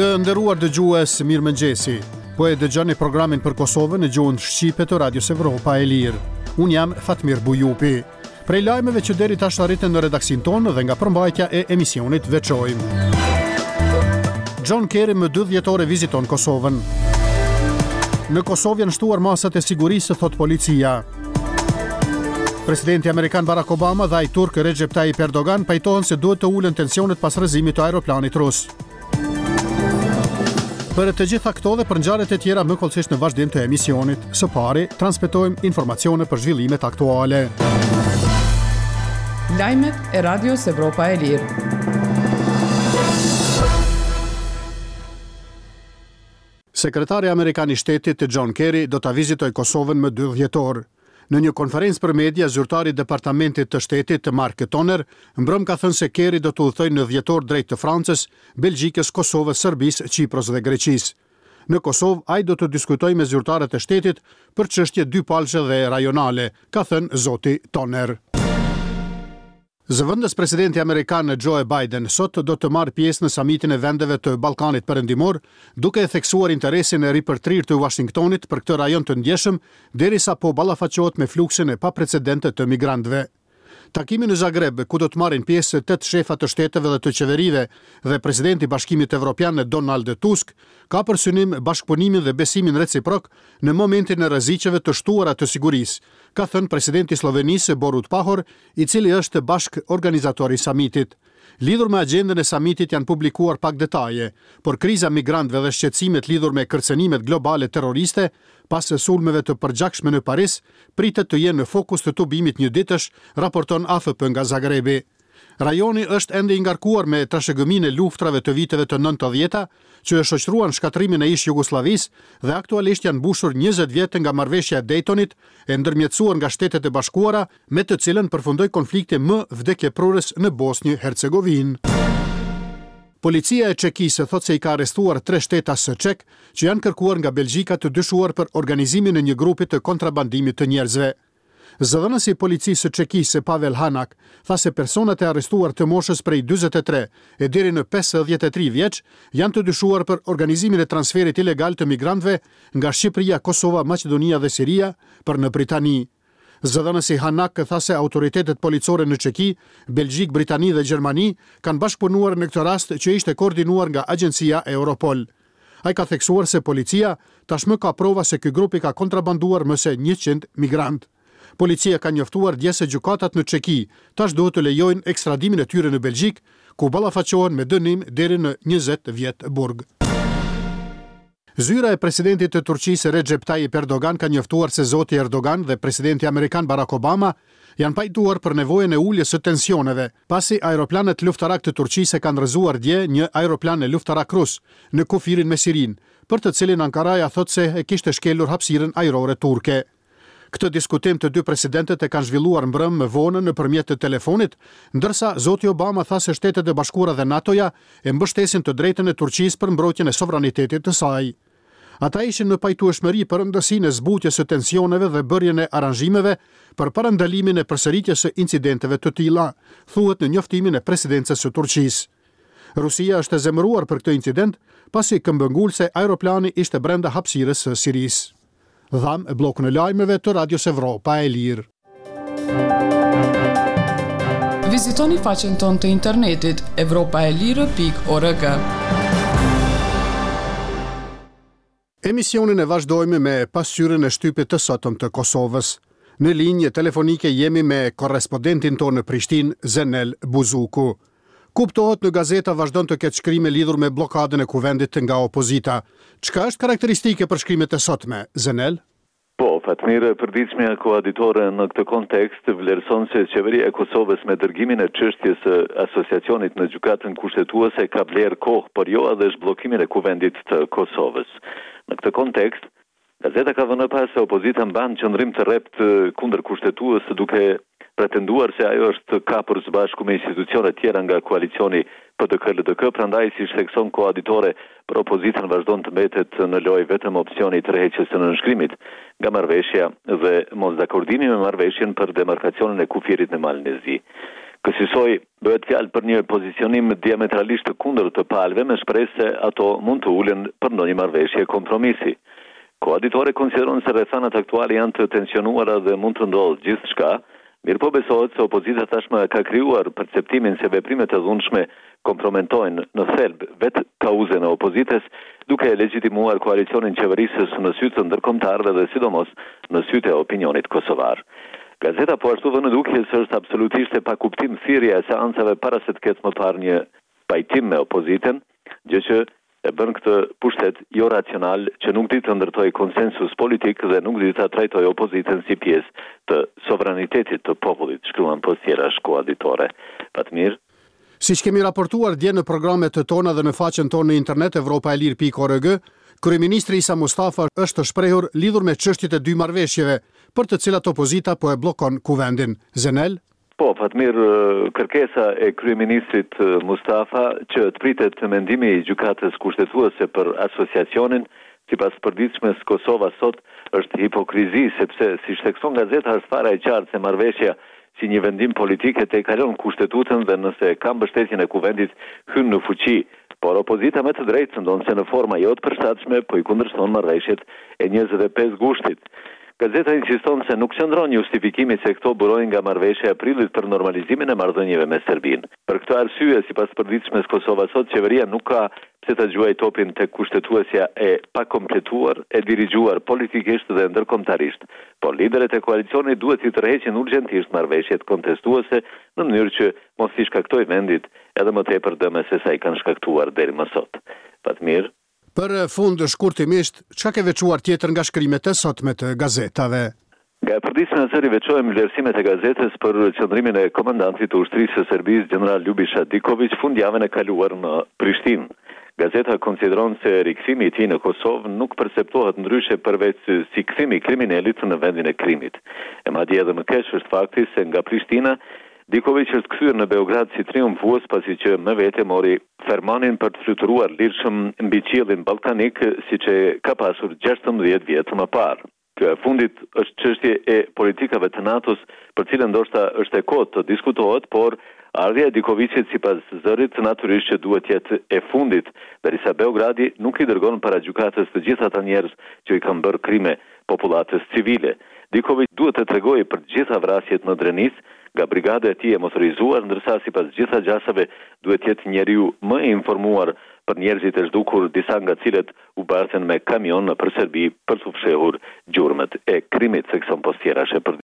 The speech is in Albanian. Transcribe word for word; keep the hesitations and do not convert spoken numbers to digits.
Të nderuar dëgjues, mirëmëngjesi. Po e dëgjoni programin për Kosovën në gjuhën shqipe të Radios Evropa e Lirë. Unë jam Fatmir Bujupi. Prej lajmeve që deri tash arritën në redaksin tonë dhe nga përmbajtja e emisionit veçojmë. John Kerry më dy dhjetore viziton Kosovën. Në Kosovë janë shtuar masat e sigurisë, thot policia. Presidenti amerikan Barack Obama dhe ai turk Recep Tayyip Erdogan pajtohen se duhet të ulen tensionet pas rrëzimit të aeroplanit rus. Për të gjitha këto dhe për ngjarjet e tjera më kollësisht në vazhdim të emisionit, së pari transmetojmë informacione për zhvillimet aktuale. Lajmet e Radios Evropa e Lirë. Sekretari amerikan i shtetit John Kerry do ta vizitoj Kosovën më dy dhjetor. Në një konferencë për media, zyrtari i departamentit të shtetit Mark Toner mbrëm ka thënë se Kerry do të udhëtojë në dhjetor drejt të Francës, Belgjikës, Kosovës, Serbisë, Qipros dhe Greqisë. Në Kosovë, ai do të diskutojë me zyrtarët e shtetit për çështje dypalëshe dhe rajonale, ka thënë zoti Toner. Zëvendës presidenti amerikan Joe Biden sot do të marrë pjesë në samitin e vendeve të Ballkanit Perëndimor, duke e theksuar interesin e ripërtrirë të Washingtonit për këtë rajon të ndjeshëm, derisa po ballafaqohet me fluksin e paprecedente të migrantëve. Takimi në Zagreb, ku do të marrin pjesë tetë shefa të shteteve dhe të qeverive dhe presidenti i Bashkimit Evropian Donald Tusk, ka për synim bashkëpunimin dhe besimin reciprok në momentin e rreziqeve të shtuara të sigurisë, ka thënë presidenti i Slovenisë Borut Pahor, i cili është bashkë organizatori i samitit. Lidhur me agjendën e samitit janë publikuar pak detaje, por kriza migrantëve dhe shqetësimet lidhur me kërcënimet globale terroriste pas sulmeve të përgjakshme në Paris pritet të jenë në fokus të tubimit njëditësh, raporton A F P nga Zagrebi. Rajoni është ende i ngarkuar me trashëgëminë e luftrave të viteve të nëntëdhjeta, që e shoqëruan shkatrimin e ish Jugosllavisë dhe aktualisht janë mbushur njëzet vjet nga marrëveshja e Daytonit, e ndërmjetësuar nga Shtetet e Bashkuara, me të cilën përfundoi konflikti më vdekjeprurës në Bosnjë Hercegovinë. Policia e Çekisë thot se i ka arrestuar tre shtetas çek që janë kërkuar nga Belgjika të dyshuar për organizimin e një grupi të kontrabandimit të njerëzve. Zëdhënësi i policisë së Çekisë Pavel Hanak tha se personat e arrestuar të moshës prej dyzet e tre e deri në pesëdhjetë e tri vjeç janë të dyshuar për organizimin e transferit ilegal të migrantëve nga Shqipëria, Kosova, Maqedonia dhe Siria për në Britani. Zëdhënësi Hanak tha se autoritetet policore në Çeki, Belgjik, Britani dhe Gjermani kanë bashkëpunuar në këtë rast që ishte koordinuar nga agjencia Europol. Ai ka theksuar se policia tashmë ka prova se ky grup i ka kontrabanduar më se njëqind migrantë. Policia ka njoftuar dje se gjykatat në Çeki tash duhet të lejojnë ekstradimin e tyre në Belgjik, ku ballafaqohen me dënim deri në njëzet vjet burg. Zyra e presidentit të Turqisë Recep Tayyip Erdogan ka njoftuar se zoti Erdogan dhe presidenti amerikan Barack Obama janë pajtuar për nevojën e uljes së tensioneve, pasi aeroplanet luftarak të Turqisë kanë rrëzuar dje një aeroplan e luftarak rus në kufirin me Sirin, për të cilin Ankaraja thot se e kishte shkelur hapësirën ajrore turke. Këtë diskutim të dy presidentët e kanë zhvilluar mbrëm më vonë nëpërmjet të telefonit, ndërsa zoti Obama tha se Shtetet e Bashkuara dhe NATO-ja e mbështesin të drejtën e Turqisë për mbrojtjen e sovranitetit të saj. Ata ishin në pajtueshmëri për rëndësinë e zbutjes së tensioneve dhe bërjen e aranzhimeve për parandalimin e përsëritjes së incidenteve të tilla, thuhet në njoftimin e presidencës së Turqisë. Rusia është e zemëruar për këtë incident, pasi këmbëngulse aeroplani ishte brenda hapësirës së Sirisë. Dham e blokun e lajmeve të Radios Evropa e Lirë. Vizitoni faqen tonë të internetit evropaelire pikë org. Emisionin e vazhdojmë me pasqyrën e shtypit të sotëm të Kosovës. Në linjë telefonike jemi me korrespondentin tonë në Prishtinë, Zenel Buzuku. Kuptohet në gazeta vazhdon të ketë shkrime lidhur me blokadën e kuvendit nga opozita. Çka është karakteristike për shkrimet e sotme, Zenel? Po, Fatmir, përditshmja koaditore në këtë kontekst vlerëson se qeveria e Kosovës me dërgimin e çështjes së asociacionit në gjykatën kushtetuese ka blerë kohë, por jo edhe zhbllokimin e kuvendit të Kosovës. Në këtë kontekst, gazeta ka vënë pas se opozita mban qëndrim të rrept kundër kushtetues duke pretenduar se ajo është kapur së bashku me institucione tjera nga koalicioni P D K L D K, prandaj si thekson koaditore, për opozitën vazhdon të mbetet në lojë vetëm opsioni i tërheqjes së nënshkrimit nga marrëveshja dhe mosdakordimi me marrëveshjen për demarkacionin e kufirit në Malnezi. Kësaj bëhet fjalë për një pozicionim diametralisht të kundërt të palëve me shpresë se ato mund të ulen për ndonjë marrëveshje kompromisi. Koaditore konsideron se rrethanat aktuale janë të tensionuara dhe mund të ndodhë gjithçka, mirë po besohet se opozita tashmë ka krijuar perceptimin se veprimet e dhunshme kompromentojnë në thelb vetë kauzën e opozitës, duke e legjitimuar koalicionin qeverisës në sy të ndërkombëtarëve dhe sidomos në sy të opinionit kosovar. Gazeta po ashtu vënë duke se është absolutisht e pakuptim thirrja e seancave para se të ketë më parë një pajtim me opozitën, gjë që e bën këtë pushtet jo racional që nuk di të ndërtoj konsensus politik dhe nuk di të trajtoj opozitën si pjesë të sovranitetit të popullit, shkruan postjera koaditore. Patmir. Siç kemi raportuar dje në programet të tona dhe në faqen tonë në internet europa e lirë pikë org, kryeministri Isa Mustafa është të shprehur lidhur me çështjet e dy marrëveshjeve, për të cilat opozita po e bllokon kuvendin. Zenel? Po, Fatmir, kërkesa e kryeministrit Mustafa që të pritet mendimi i gjykatës kushtetuese për asociacionin, sipas përditshmes Kosova sot, është hipokrizi sepse siç thekson gazeta është fara e qartë se marrëveshja si një vendim politik e te kalon kushtetutën dhe nëse ka mbështetjen e kuvendit hyn në fuqi, por opozita me të drejtë ndonë se në forma jo të përshtatshme po i kundërshton marrëveshjet e njëzet e pesë gushtit. Gazeta insiston se nuk qëndron justifikimi se këto burojnë nga marrëveshja e prillit për normalizimin e marrëdhënieve me Serbinë. Për këtë arsye, sipas përditshmes Kosova sot, qeveria nuk ka pse ta gjuajë topin tek kushtetuesja e pakompletuar, e dirigjuar politikisht dhe ndërkombëtarisht. Por liderët e koalicionit duhet të tërheqin urgjentisht marrëveshjet kontestuese në mënyrë që mos i shkaktoj vendit edhe më tepër dëme se sa i kanë shkaktuar deri më sot. Fatmir. Për fund shkurtimisht, çka ke veçuar tjetër nga shkrimet e sotme të gazetave? Nga e përditshme e sëri veçojmë vlerësimet e gazetës për qëndrimin e komandantit të ushtrisë së Serbisë, general Ljubiša Diković, fundjavën e kaluar në Prishtinë. Gazeta konsideron se rikthimi i tij në Kosovë nuk perceptohet ndryshe përveç si kthimi i kriminalit në vendin e krimit. E madje edhe më keq është fakti se nga Prishtina Diković është kthyer në Beograd si triumfues pasi që me vete mori fermanin për të fluturuar lirshëm mbi qiellin ballkanik, siç e ka pasur gjashtëmbëdhjetë vjet më parë. Kjo e fundit është çështje e politikave të NATO-s, për cilën ndoshta është e kohët të diskutohet, por ardhja e Dikovićit sipas zërit natyrisht që duhet jetë e fundit, derisa Beogradi nuk i dërgon para gjykatës të gjithë ata njerëz që i kanë bërë krime popullatës civile. Diković duhet të tregojë për të gjitha vrasjet në Drenis nga brigada e tij e motorizuar, ndërsa sipas gjitha gjasave duhet jetë njeriu më i informuar për njerëzit e zhdukur, disa nga cilët u bartën me kamion për Serbi për të fshehur gjurmët e krimit, thekson postjera.